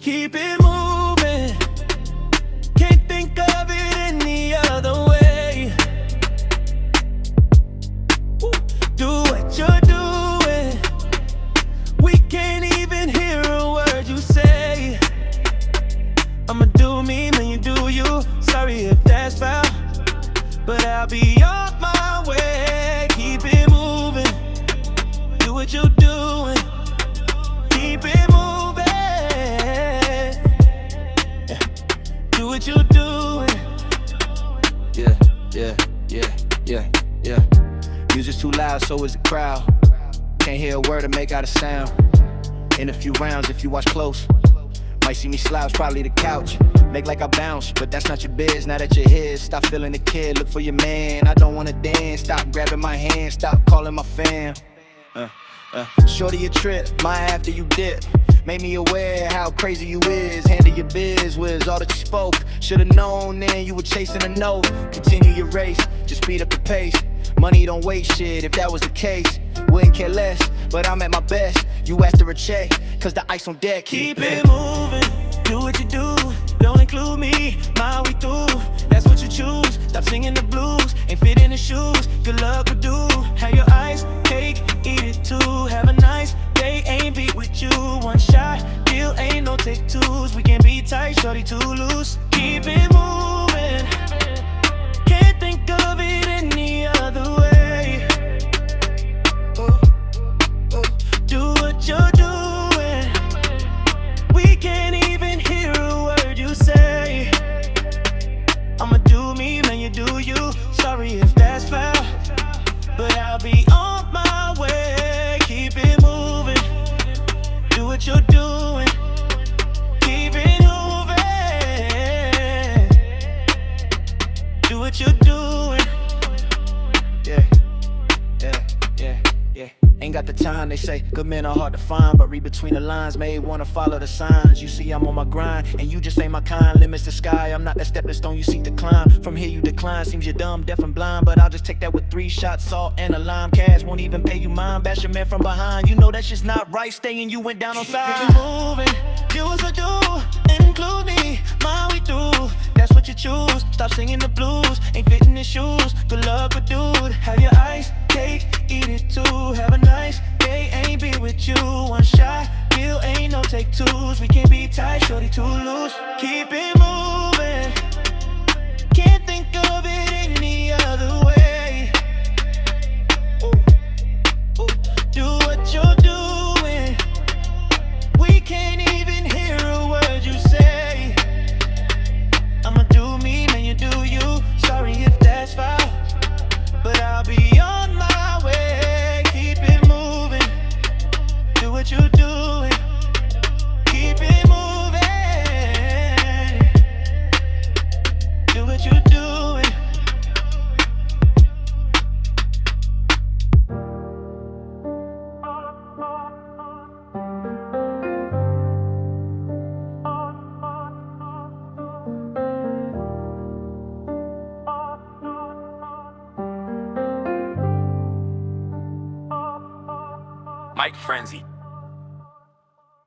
keep it moving. Can't think of it any other way. Do what you're doing. We can't even hear a word you say. I'ma do me, man, you do you. Sorry if that's foul, but I'll be on my way. Keep it moving. Do what you're doing. Keep it moving. Yeah. Do what you're doing. Yeah. Music's too loud, so is the crowd. Can't hear a word or make out a sound. In a few rounds, if you watch close, might see me slouch, probably the couch. Make like I bounce, but that's not your biz. Now that you're here, stop feeling the kid. Look for your man. I don't wanna dance. Stop grabbing my hand. Stop calling my fam. Shorty a trip, my after you dip. Made me aware how crazy you is. Handle your biz, was all that you spoke. Should've known then you were chasing a note. Continue your race, just speed up the pace. Money don't wait shit, if that was the case wouldn't care less, but I'm at my best. You after a check, cause the ice on deck. Keep it moving, do what you do. Don't include me, my way through. That's what you choose, stop singing the blues. Ain't fit in the shoes, good luck with do. Have your ice, cake, eat it too. Have a nice day, ain't beat with you. One shot, deal, ain't no take twos. We can be tight, shorty too loose. Keep it moving. Can't think of it any other way. Do what you're doing. We can't even hear a word you say. I'ma do me, man, you do you. Sorry if that's foul, but I'll be on my way. Keep it moving. Do what you're doing. Keep it moving. Do what you're doing. Yeah. Ain't got the time, they say good men are hard to find, but read between the lines, may wanna follow the signs. You see I'm on my grind, and you just ain't my kind. Limits the sky, I'm not that stepping stone you seek to climb. From here you decline, seems you're dumb, deaf and blind, but I'll just take that with 3 shots, salt and a lime. Cash won't even pay you mine, bash your man from behind. You know that shit's not right, staying you went down on side. Keep moving, do what I do, and include me, my way through. That's what you choose, stop singing the blues. Ain't fitting the shoes, good luck with dude. Have your ice, cake, eat it too. Have a nice day, ain't be with you. One shot, deal, ain't no take twos. We can't be tight, shorty too loose. Keep it moving. Can't think of it any other way. Do what you're doing. We can't even hear a word you say. I'ma do me, man, you do you. Sorry if that's foul, but I'll be on my way. Keep it moving. Do what you're doing. Keep it moving. Do what you're doing. Mike Frenzy.